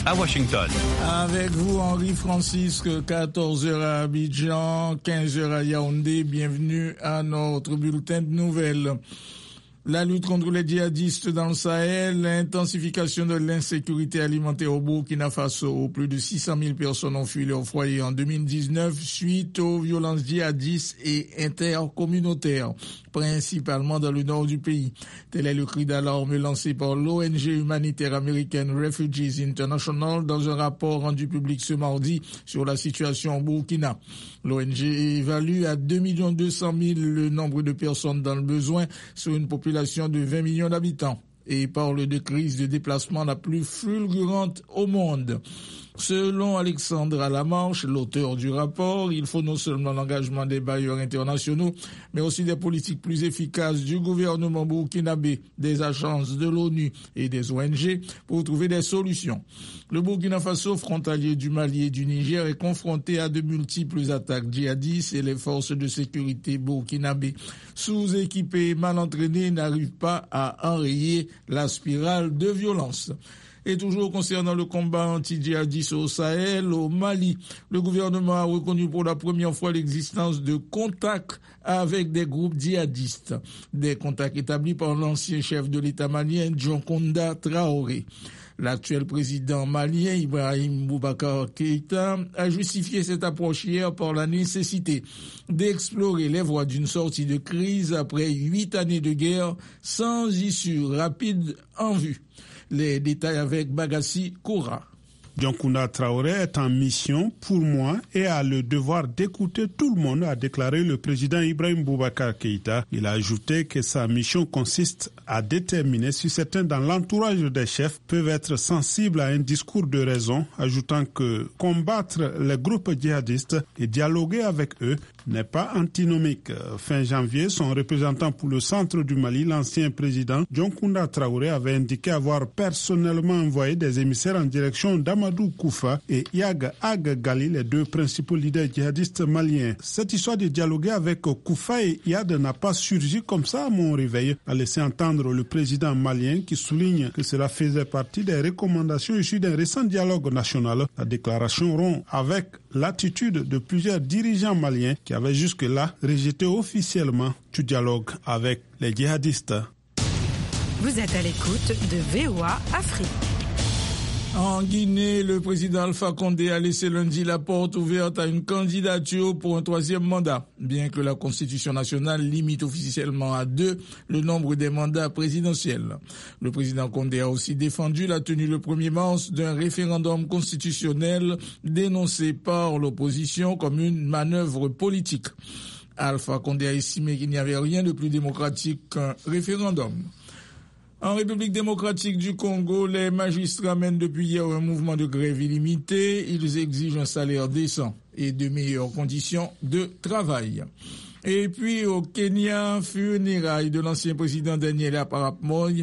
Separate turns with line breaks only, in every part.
à Washington.
Avec vous, Henri Francisque, 14h à Abidjan, 15h à Yaoundé. Bienvenue à notre bulletin de nouvelles. La lutte contre les djihadistes dans le Sahel, l'intensification de l'insécurité alimentaire au Burkina Faso. Plus de 600 000 personnes ont fui leur foyer en 2019 suite aux violences djihadistes et intercommunautaires, principalement dans le nord du pays. Tel est le cri d'alarme lancé par l'ONG humanitaire américaine Refugees International dans un rapport rendu public ce mardi sur la situation au Burkina. L'ONG évalue à 2 200 000 le nombre de personnes dans le besoin sur une population de 20 millions d'habitants et parle de crise de déplacement la plus fulgurante au monde. Selon Alexandre Alamarche, l'auteur du rapport, il faut non seulement l'engagement des bailleurs internationaux, mais aussi des politiques plus efficaces du gouvernement burkinabé, des agences de l'ONU et des ONG pour trouver des solutions. Le Burkina Faso, frontalier du Mali et du Niger, est confronté à de multiples attaques djihadistes et les forces de sécurité burkinabé, sous-équipées et mal entraînées, n'arrivent pas à enrayer la spirale de violence. Et toujours concernant le combat anti-djihadiste au Sahel, au Mali, le gouvernement a reconnu pour la première fois l'existence de contacts avec des groupes djihadistes. Des contacts établis par l'ancien chef de l'État malien, Dioncounda Traoré. L'actuel président malien, Ibrahim Boubacar Keïta, a justifié cette approche hier par la nécessité d'explorer les voies d'une sortie de crise après 8 années de guerre sans issue rapide en vue. Les détails avec Bagassi Koura.
Dioncounda Traoré est en mission pour moi et a le devoir d'écouter tout le monde, a déclaré le président Ibrahim Boubacar Keïta. Il a ajouté que sa mission consiste à déterminer si certains dans l'entourage des chefs peuvent être sensibles à un discours de raison, ajoutant que combattre les groupes djihadistes et dialoguer avec eux n'est pas antinomique. Fin janvier, son représentant pour le centre du Mali, l'ancien président Dioncounda Traoré, avait indiqué avoir personnellement envoyé des émissaires en direction d'Amadou Koufa et Yag Ag Gali, les deux principaux leaders djihadistes maliens. Cette histoire de dialoguer avec Koufa et Yad n'a pas surgi comme ça à mon réveil, a laissé entendre le président malien qui souligne que cela faisait partie des recommandations issues d'un récent dialogue national. La déclaration rompt avec l'attitude de plusieurs dirigeants maliens qui avaient jusque-là rejeté officiellement tout dialogue avec les djihadistes.
Vous êtes à l'écoute de VOA Afrique.
En Guinée, le président Alpha Condé a laissé lundi la porte ouverte à une candidature pour un 3e mandat, bien que la Constitution nationale limite officiellement à 2 le nombre des mandats présidentiels. Le président Condé a aussi défendu la tenue le 1er mars d'un référendum constitutionnel dénoncé par l'opposition comme une manœuvre politique. Alpha Condé a estimé qu'il n'y avait rien de plus démocratique qu'un référendum. En République démocratique du Congo, les magistrats mènent depuis hier un mouvement de grève illimité. Ils exigent un salaire décent et de meilleures conditions de travail. Et puis au Kenya, funérailles de l'ancien président Daniel Arap Moi,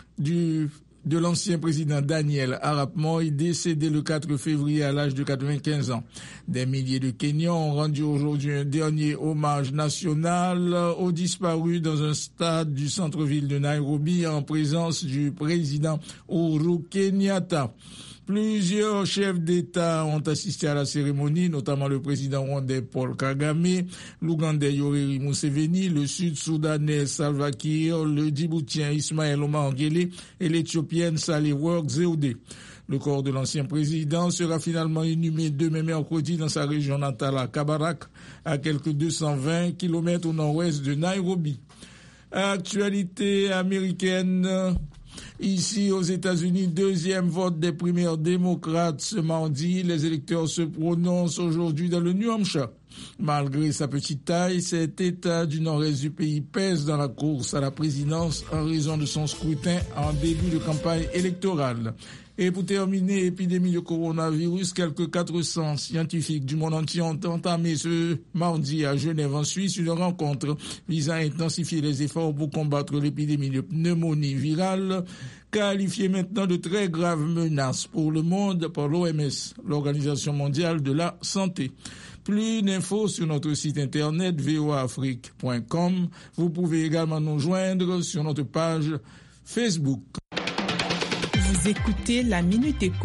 de l'ancien président Daniel Arap Moi, décédé le 4 février à l'âge de 95 ans. Des milliers de Kenyans ont rendu aujourd'hui un dernier hommage national aux disparus dans un stade du centre-ville de Nairobi en présence du président Uhuru Kenyatta. Plusieurs chefs d'État ont assisté à la cérémonie, notamment le président rwandais Paul Kagame, l'Ougandais Yoweri Museveni, le Sud-Soudanais Salva Kiir, le Djiboutien Ismaël Omar Guelleh et l'Éthiopienne Sahle-Work Zewde. Le corps de l'ancien président sera finalement inhumé demain mercredi dans sa région natale à Kabarak, à quelques 220 km au nord-ouest de Nairobi. Actualité américaine. Ici, aux États-Unis, 2e vote des primaires démocrates ce mardi. Les électeurs se prononcent aujourd'hui dans le New Hampshire. Malgré sa petite taille, cet État du nord-est du pays pèse dans la course à la présidence en raison de son scrutin en début de campagne électorale. Et pour terminer, épidémie de coronavirus, quelques 400 scientifiques du monde entier ont entamé ce mardi à Genève en Suisse une rencontre visant à intensifier les efforts pour combattre l'épidémie de pneumonie virale, qualifiée maintenant de très grave menace pour le monde par l'OMS, l'Organisation mondiale de la santé. Plus d'infos sur notre site internet voaafrique.com. Vous pouvez également nous joindre sur notre page Facebook.
Vous écoutez la Minute Éco.